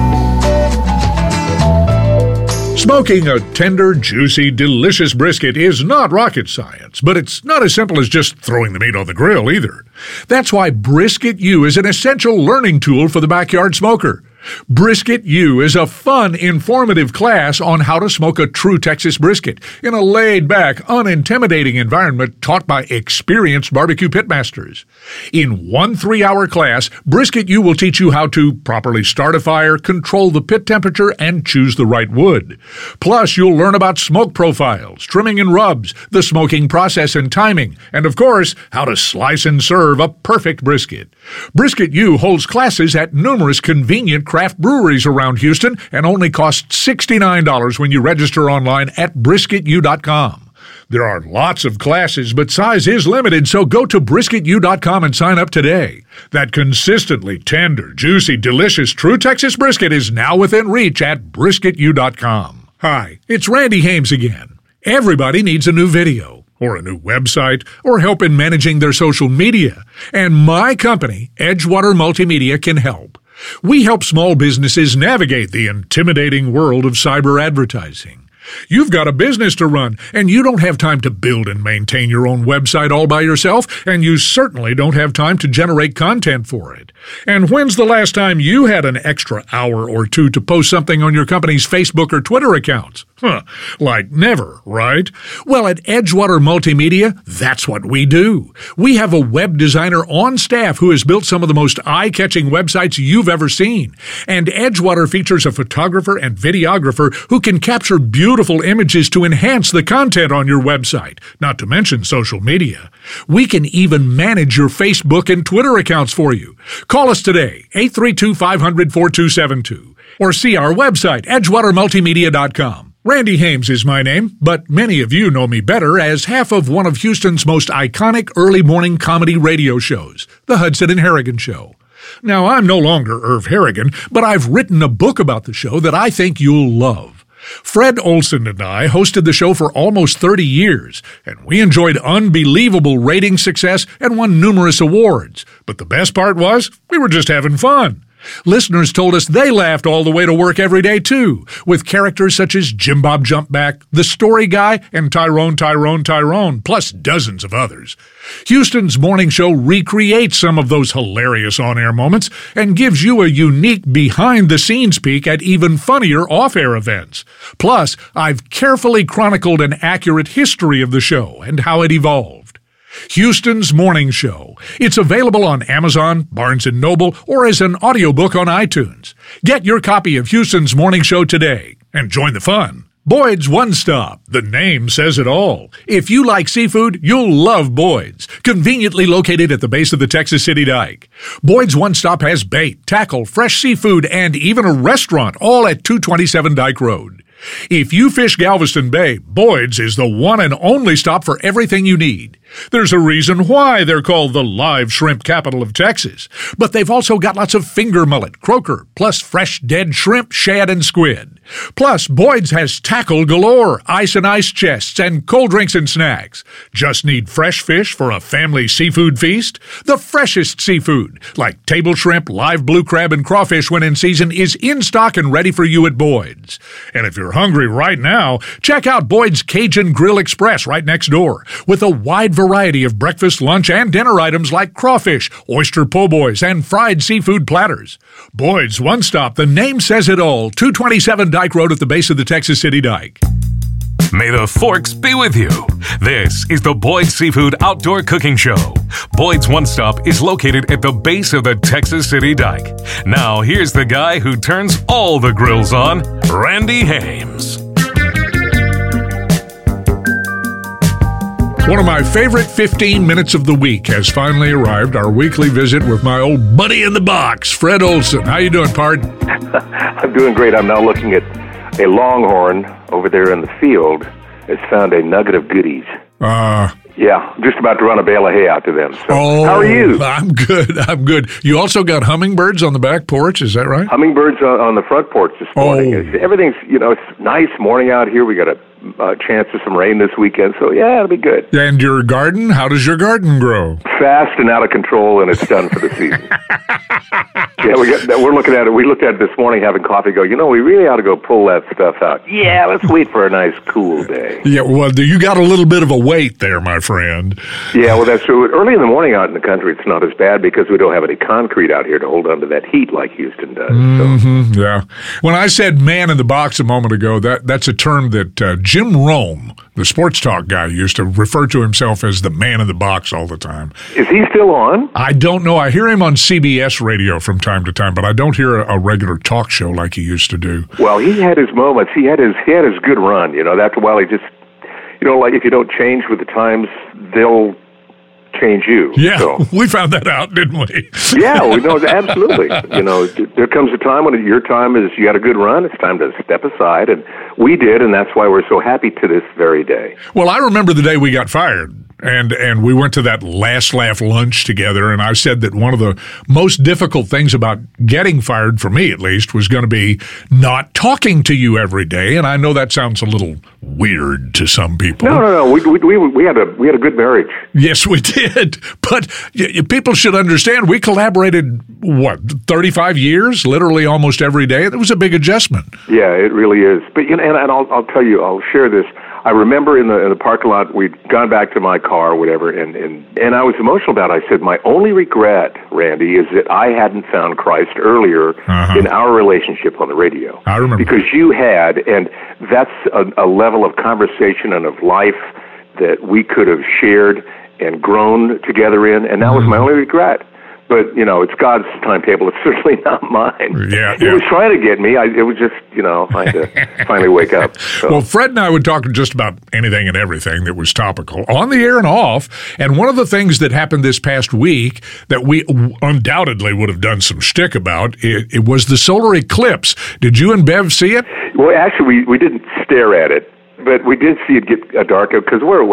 Smoking a tender, juicy, delicious brisket is not rocket science, but it's not as simple as just throwing the meat on the grill either. That's why Brisket U is an essential learning tool for the backyard smoker. Brisket U is a fun, informative class on how to smoke a true Texas brisket in a laid-back, unintimidating environment taught by experienced barbecue pitmasters. In one 3-hour class, Brisket U will teach you how to properly start a fire, control the pit temperature, and choose the right wood. Plus, you'll learn about smoke profiles, trimming and rubs, the smoking process and timing, and of course, how to slice and serve a perfect brisket. Brisket U holds classes at numerous convenient craft breweries around Houston and only costs $69 when you register online at BrisketU.com. There are lots of classes, but size is limited, so go to BrisketU.com and sign up today. That consistently tender, juicy, delicious, true Texas brisket is now within reach at BrisketU.com. Hi, it's Randy Hames again. Everybody needs a new video, or a new website, or help in managing their social media, and my company, Edgewater Multimedia, can help. We help small businesses navigate the intimidating world of cyber advertising. You've got a business to run, and you don't have time to build and maintain your own website all by yourself, and you certainly don't have time to generate content for it. And when's the last time you had an extra hour or two to post something on your company's Facebook or Twitter accounts? Like never, right? Well, at Edgewater Multimedia, that's what we do. We have a web designer on staff who has built some of the most eye-catching websites you've ever seen. And Edgewater features a photographer and videographer who can capture beautiful images to enhance the content on your website, not to mention social media. We can even manage your Facebook and Twitter accounts for you. Call us today, 832-500-4272, or see our website, edgewatermultimedia.com. Randy Hames is my name, but many of you know me better as half of one of Houston's most iconic early morning comedy radio shows, The Hudson and Harrigan Show. Now, I'm no longer Irv Harrigan, but I've written a book about the show that I think you'll love. Fred Olson and I hosted the show for almost 30 years, and we enjoyed unbelievable rating success and won numerous awards. But the best part was, we were just having fun. Listeners told us they laughed all the way to work every day, too, with characters such as Jim Bob Jumpback, the Story Guy, and Tyrone, plus dozens of others. Houston's morning show recreates some of those hilarious on-air moments and gives you a unique behind-the-scenes peek at even funnier off-air events. Plus, I've carefully chronicled an accurate history of the show and how it evolved. Houston's Morning Show. It's available on Amazon, Barnes & Noble, or as an audiobook on iTunes. Get your copy of Houston's Morning Show today and join the fun. Boyd's One Stop. The name says it all. If you like seafood, you'll love Boyd's, conveniently located at the base of the Texas City Dike. Boyd's One Stop has bait, tackle, fresh seafood, and even a restaurant, all at 227 Dike Road. If you fish Galveston Bay, Boyd's is the one and only stop for everything you need. There's a reason why they're called the live shrimp capital of Texas. But they've also got lots of finger mullet, croaker, plus fresh dead shrimp, shad, and squid. Plus, Boyd's has tackle galore, ice and ice chests, and cold drinks and snacks. Just need fresh fish for a family seafood feast? The freshest seafood, like table shrimp, live blue crab, and crawfish when in season, is in stock and ready for you at Boyd's. And if you're hungry right now, check out Boyd's Cajun Grill Express right next door, with a wide variety of breakfast, lunch, and dinner items like crawfish, oyster po' boys, and fried seafood platters. Boyd's One Stop, the name says it all, 227 Dike Road at the base of the Texas City Dike. May the forks be with you. This is the Boyd's Seafood Outdoor Cooking Show. Boyd's One Stop is located at the base of the Texas City Dike. Now, here's the guy who turns all the grills on, Randy Hames. One of my favorite 15 minutes of the week has finally arrived, our weekly visit with my old buddy in the box, Fred Olson. How you doing, pard? I'm doing great. I'm now looking at a longhorn over there in the field. It's found a nugget of goodies. Yeah, I'm just about to run a bale of hay out to them. So, how are you? I'm good. You also got hummingbirds on the back porch, is that right? Hummingbirds on the front porch this morning. Everything's, it's nice morning out here. We got a chance of some rain this weekend, so yeah, it'll be good. And your garden? How does your garden grow? Fast and out of control, and it's done for the season. Yeah, we're looking at it. We looked at it this morning having coffee, go, we really ought to go pull that stuff out. Yeah, let's wait for a nice cool day. Yeah, well, you got a little bit of a wait there, my friend. Yeah, well, that's true. Early in the morning out in the country, it's not as bad because we don't have any concrete out here to hold on to that heat like Houston does. Mm-hmm, yeah. When I said man in the box a moment ago, that's a term that Jim Rome, the sports talk guy, used to refer to himself as the man in the box all the time. Is he still on? I don't know. I hear him on CBS radio from time to time, but I don't hear a regular talk show like he used to do. Well, he had his moments. He had his good run. After a while, he just, like if you don't change with the times, they'll change you. Yeah, so. We found that out, didn't we? Yeah, we know absolutely. There comes a time when your time is you had a good run. It's time to step aside, and we did, and that's why we're so happy to this very day. Well, I remember the day we got fired. And we went to that last laugh lunch together, and I said that one of the most difficult things about getting fired, for me at least, was going to be not talking to you every day. And I know that sounds a little weird to some people. No. We had a good marriage. Yes, we did. But people should understand we collaborated 35 years, literally almost every day. It was a big adjustment. Yeah, it really is. But and I'll tell you, I'll share this. I remember in the parking lot, we'd gone back to my car or whatever, and I was emotional about it. I said, my only regret, Randy, is that I hadn't found Christ earlier in our relationship on the radio. I remember. Because you had, and that's a level of conversation and of life that we could have shared and grown together in, and that was my only regret. But, it's God's timetable. It's certainly not mine. Yeah. He was trying to get me. It was just, I had to finally wake up. So. Well, Fred and I would talk just about anything and everything that was topical, on the air and off. And one of the things that happened this past week that we undoubtedly would have done some shtick about, it was the solar eclipse. Did you and Bev see it? Well, actually, we didn't stare at it. But we did see it get darker because we're,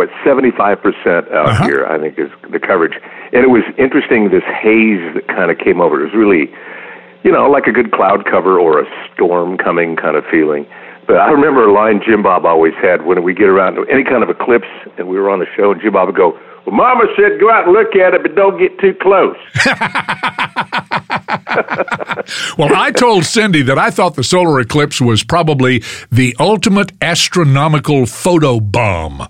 75% out here, I think, is the coverage. And it was interesting, this haze that kind of came over. It was really, like a good cloud cover or a storm coming kind of feeling. But I remember a line Jim Bob always had when we get around to any kind of eclipse and we were on the show, and Jim Bob would go, well, Mama said go out and look at it, but don't get too close. Well, I told Cindy that I thought the solar eclipse was probably the ultimate astronomical photo bomb.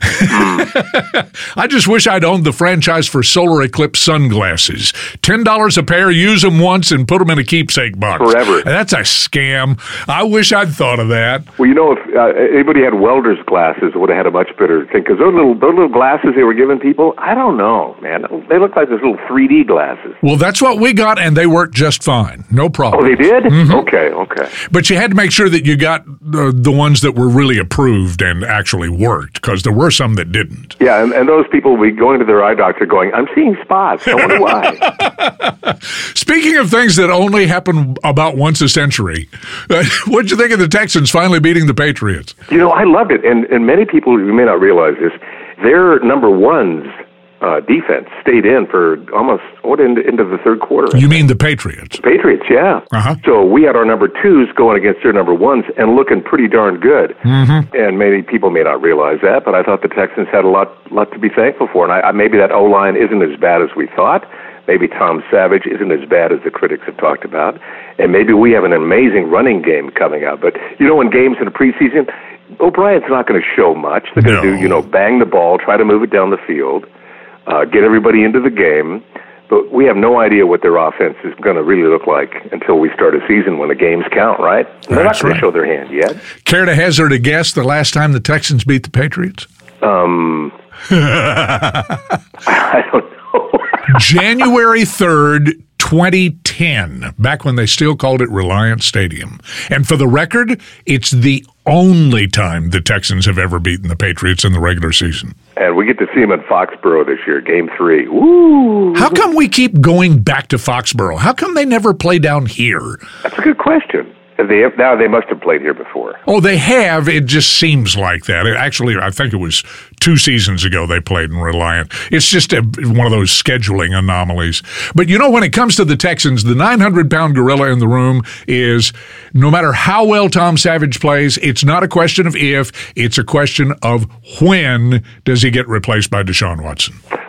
I just wish I'd owned the franchise for solar eclipse sunglasses. $10 a pair, use them once, and put them in a keepsake box. Forever. And that's a scam. I wish I'd thought of that. Well, if anybody had welder's glasses, it would have had a much better thing. Because those little glasses they were giving people, I don't know, man. They look like those little 3D glasses. Well, that's what we got, and they worked just fine. No problem. Oh, they did? Mm-hmm. Okay. But you had to make sure that you got the ones that were really approved and actually worked, because there were some that didn't. Yeah, and those people will be going to their eye doctor going, I'm seeing spots. I wonder why. Speaking of things that only happen about once a century, what'd you think of the Texans finally beating the Patriots? I loved it. And many people, you may not realize this, their number one's defense stayed in for almost into the third quarter. You mean the Patriots? Patriots, yeah. So we had our number twos going against their number ones and looking pretty darn good. Mm-hmm. And many people may not realize that, but I thought the Texans had a lot to be thankful for. And maybe that O-line isn't as bad as we thought. Maybe Tom Savage isn't as bad as the critics have talked about. And maybe we have an amazing running game coming out. But, in games in the preseason, O'Brien's not going to show much. They're going to do, bang the ball, try to move it down the field, get everybody into the game. But we have no idea what their offense is going to really look like until we start a season when the games count, right? They're not going to show their hand yet. Care to hazard a guess the last time the Texans beat the Patriots? I don't know. January 3rd, 2010, back when they still called it Reliance Stadium. And for the record, it's the only time the Texans have ever beaten the Patriots in the regular season. And we get to see them in Foxborough this year, Game 3. Woo! How come we keep going back to Foxborough? How come they never play down here? That's a good question. They must have played here before. Oh, they have. It just seems like that. Actually, I think it was 2 seasons ago they played in Reliant. It's just one of those scheduling anomalies. But when it comes to the Texans, the 900-pound gorilla in the room is no matter how well Tom Savage plays, it's not a question of if, it's a question of when does he get replaced by Deshaun Watson.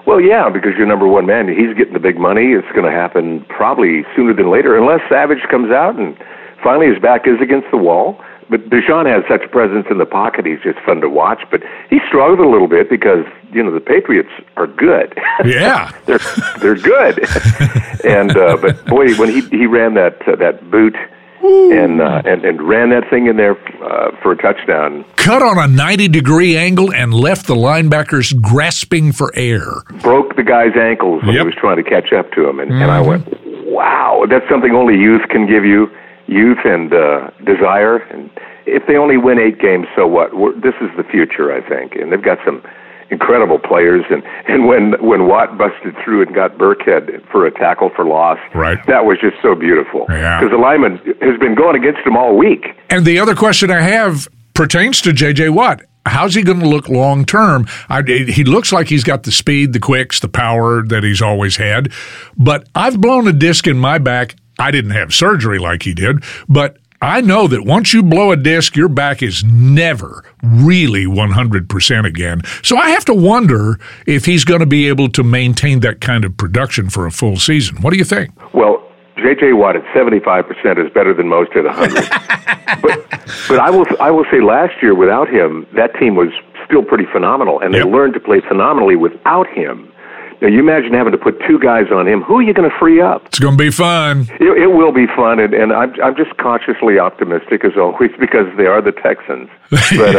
Well, yeah, because you're number one man. He's getting the big money. It's going to happen probably sooner than later, unless Savage comes out and finally his back is against the wall. But Deshaun has such presence in the pocket, he's just fun to watch. But he struggled a little bit because, the Patriots are good. Yeah. they're good. And but boy, when he ran that boot and ran that thing in there for a touchdown. Cut on a 90-degree angle and left the linebackers grasping for air. Broke the guy's ankles when he was trying to catch up to him. And I went, wow, that's something only youth can give you. Youth and desire. And if they only win 8 games, so what? This is the future, I think. And they've got some incredible players. And when Watt busted through and got Burkhead for a tackle for loss, that was just so beautiful. Because the lineman has been going against him all week. And the other question I have pertains to J.J. Watt. How's he going to look long term? He looks like he's got the speed, the quicks, the power that he's always had. But I've blown a disc in my back. I didn't have surgery like he did, but I know that once you blow a disc, your back is never really 100% again. So I have to wonder if he's going to be able to maintain that kind of production for a full season. What do you think? Well, J.J. Watt at 75% is better than most at 100. but I will say last year without him, that team was still pretty phenomenal, and they learned to play phenomenally without him. Now, you imagine having to put 2 guys on him. Who are you going to free up? It's going to be fun. It will be fun, and I'm just cautiously optimistic as always because they are the Texans. But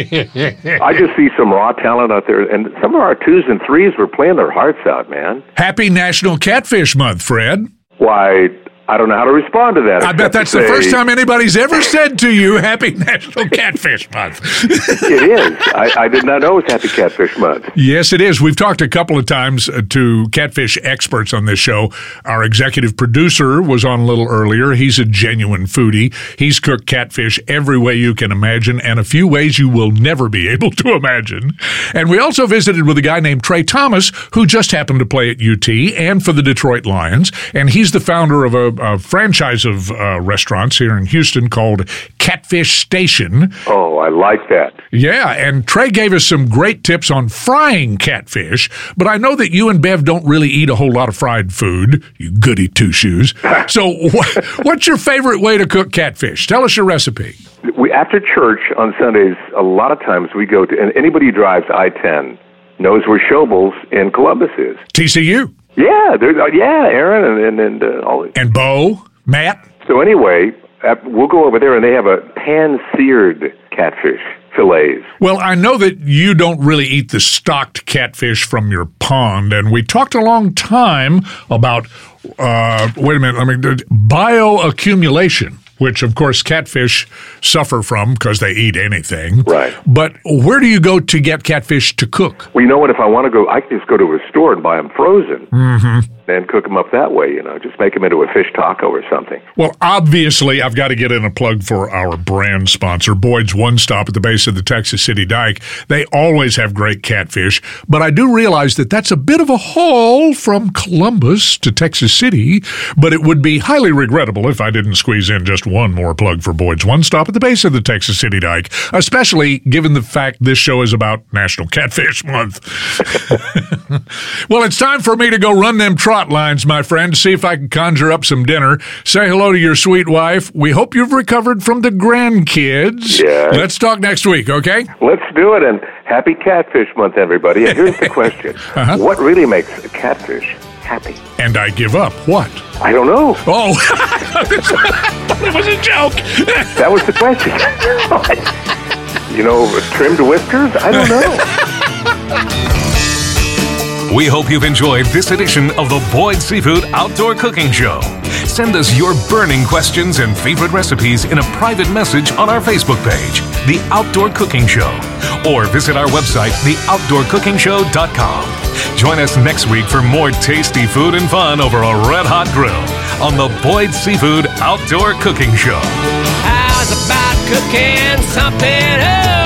I just see some raw talent out there, and some of our 2s and 3s were playing their hearts out, man. Happy National Catfish Month, Fred. Why, I don't know how to respond to that. I bet that's the first time anybody's ever said to you, Happy National Catfish Month. It is. I did not know it was Happy Catfish Month. Yes, it is. We've talked a couple of times to catfish experts on this show. Our executive producer was on a little earlier. He's a genuine foodie. He's cooked catfish every way you can imagine and a few ways you will never be able to imagine. And we also visited with a guy named Trey Thomas, who just happened to play at UT and for the Detroit Lions. And he's the founder of a franchise of restaurants here in Houston called Catfish Station. Oh, I like that. Yeah, and Trey gave us some great tips on frying catfish, but I know that you and Bev don't really eat a whole lot of fried food, you goody two-shoes. So what's your favorite way to cook catfish? Tell us your recipe. After church on Sundays, a lot of times we go to, and anybody who drives I-10 knows where Shobles in Columbus is. TCU. Yeah, Aaron and all. And Bo, Matt. So anyway, we'll go over there, and they have a pan-seared catfish fillets. Well, I know that you don't really eat the stocked catfish from your pond, and we talked a long time about, bioaccumulation, which, of course, catfish suffer from because they eat anything. Right. But where do you go to get catfish to cook? Well, you know what? If I want to go, I can just go to a store and buy them frozen and cook them up that way, just make them into a fish taco or something. Well, obviously, I've got to get in a plug for our brand sponsor, Boyd's One Stop at the base of the Texas City Dike. They always have great catfish, but I do realize that that's a bit of a haul from Columbus to Texas City, but it would be highly regrettable if I didn't squeeze in just one more plug for Boyd's One Stop at the base of the Texas City Dike, especially given the fact this show is about National Catfish Month. Well, it's time for me to go run them trot lines, my friend, see if I can conjure up some dinner. Say hello to your sweet wife. We hope you've recovered from the grandkids. Yeah. Let's talk next week, okay? Let's do it, and happy Catfish Month, everybody. And here's the question. What really makes a catfish happy? And I give up. What? I don't know. Oh, it was a joke. That was the question. Trimmed whiskers? I don't know. We hope you've enjoyed this edition of the Boyd Seafood Outdoor Cooking Show. Send us your burning questions and favorite recipes in a private message on our Facebook page, The Outdoor Cooking Show, or visit our website, theoutdoorcookingshow.com. Join us next week for more tasty food and fun over a red-hot grill on the Boyd Seafood Outdoor Cooking Show. How's about cooking something up?